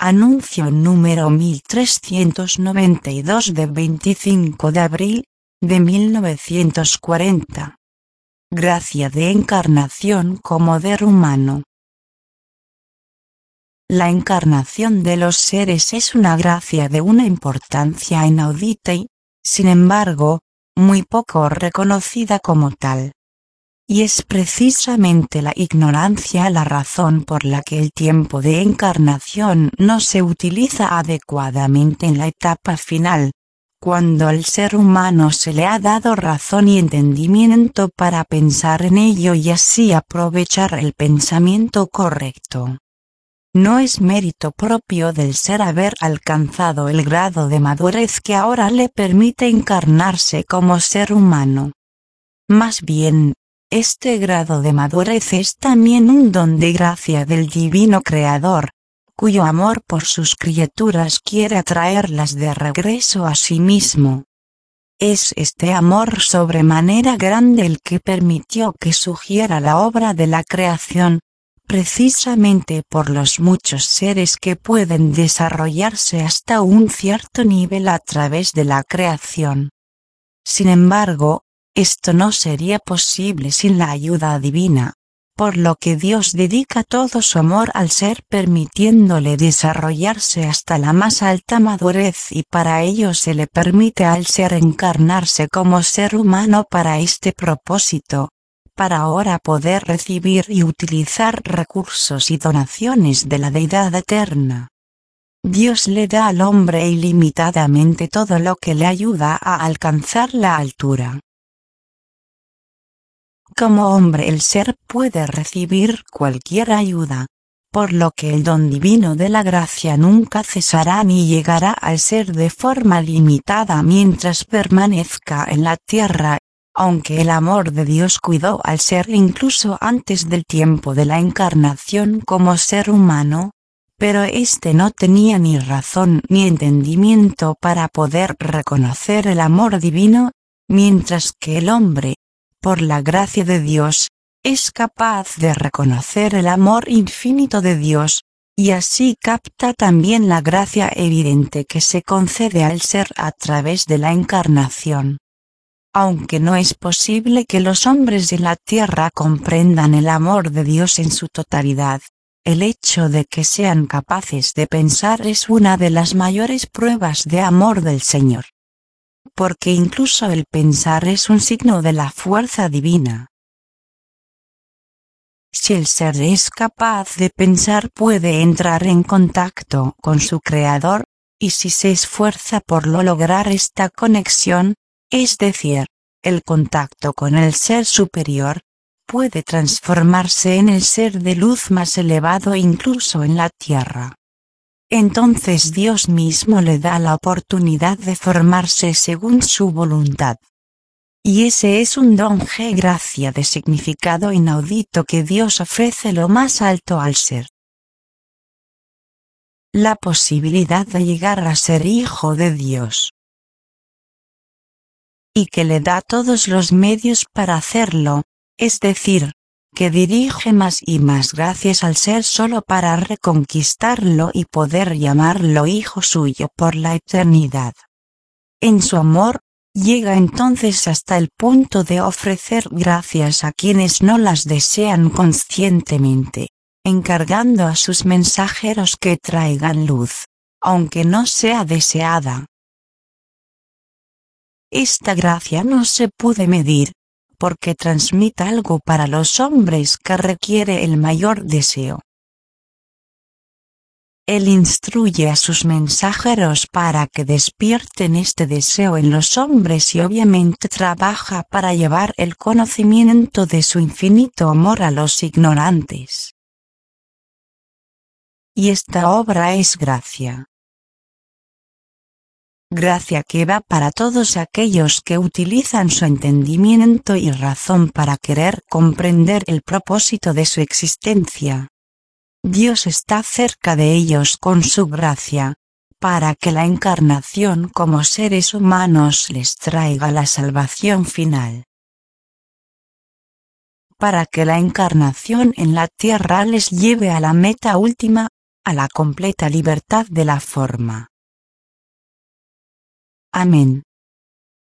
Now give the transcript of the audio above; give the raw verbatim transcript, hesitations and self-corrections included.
Anuncio número mil trescientos noventa y dos de veinticinco de abril, de mil novecientos cuarenta. Gracia de encarnación como ser humano. La encarnación de los seres es una gracia de una importancia inaudita y, sin embargo, muy poco reconocida como tal. Y es precisamente la ignorancia la razón por la que el tiempo de encarnación no se utiliza adecuadamente en la etapa final, cuando al ser humano se le ha dado razón y entendimiento para pensar en ello y así aprovechar el pensamiento correcto. No es mérito propio del ser haber alcanzado el grado de madurez que ahora le permite encarnarse como ser humano. Más bien, este grado de madurez es también un don de gracia del Divino Creador, cuyo amor por sus criaturas quiere atraerlas de regreso a sí mismo. Es este amor sobremanera grande el que permitió que surgiera la obra de la creación, precisamente por los muchos seres que pueden desarrollarse hasta un cierto nivel a través de la creación. Sin embargo, esto no sería posible sin la ayuda divina, por lo que Dios dedica todo su amor al ser permitiéndole desarrollarse hasta la más alta madurez y para ello se le permite al ser encarnarse como ser humano para este propósito, para ahora poder recibir y utilizar recursos y donaciones de la Deidad eterna. Dios le da al hombre ilimitadamente todo lo que le ayuda a alcanzar la altura. Como hombre el ser puede recibir cualquier ayuda, por lo que el don divino de la gracia nunca cesará ni llegará al ser de forma limitada mientras permanezca en la tierra, aunque el amor de Dios cuidó al ser incluso antes del tiempo de la encarnación como ser humano, pero éste no tenía ni razón ni entendimiento para poder reconocer el amor divino, mientras que el hombre, por la gracia de Dios, es capaz de reconocer el amor infinito de Dios, y así capta también la gracia evidente que se concede al ser a través de la encarnación. Aunque no es posible que los hombres de la tierra comprendan el amor de Dios en su totalidad, el hecho de que sean capaces de pensar es una de las mayores pruebas de amor del Señor. Porque incluso el pensar es un signo de la fuerza divina. Si el ser es capaz de pensar puede entrar en contacto con su Creador, y si se esfuerza por lo lograr esta conexión, es decir, el contacto con el ser superior, puede transformarse en el ser de luz más elevado incluso en la tierra. Entonces Dios mismo le da la oportunidad de formarse según su voluntad. Y ese es un don G gracia de significado inaudito que Dios ofrece lo más alto al ser. La posibilidad de llegar a ser hijo de Dios. Y que le da todos los medios para hacerlo, es decir, que dirige más y más gracias al ser solo para reconquistarlo y poder llamarlo hijo suyo por la eternidad. En su amor, llega entonces hasta el punto de ofrecer gracias a quienes no las desean conscientemente, encargando a sus mensajeros que traigan luz, aunque no sea deseada. Esta gracia no se puede medir, porque transmite algo para los hombres que requiere el mayor deseo. Él instruye a sus mensajeros para que despierten este deseo en los hombres y obviamente trabaja para llevar el conocimiento de su infinito amor a los ignorantes. Y esta obra es gracia. Gracia que va para todos aquellos que utilizan su entendimiento y razón para querer comprender el propósito de su existencia. Dios está cerca de ellos con su gracia, para que la encarnación como seres humanos les traiga la salvación final. Para que la encarnación en la tierra les lleve a la meta última, a la completa libertad de la forma. Amén.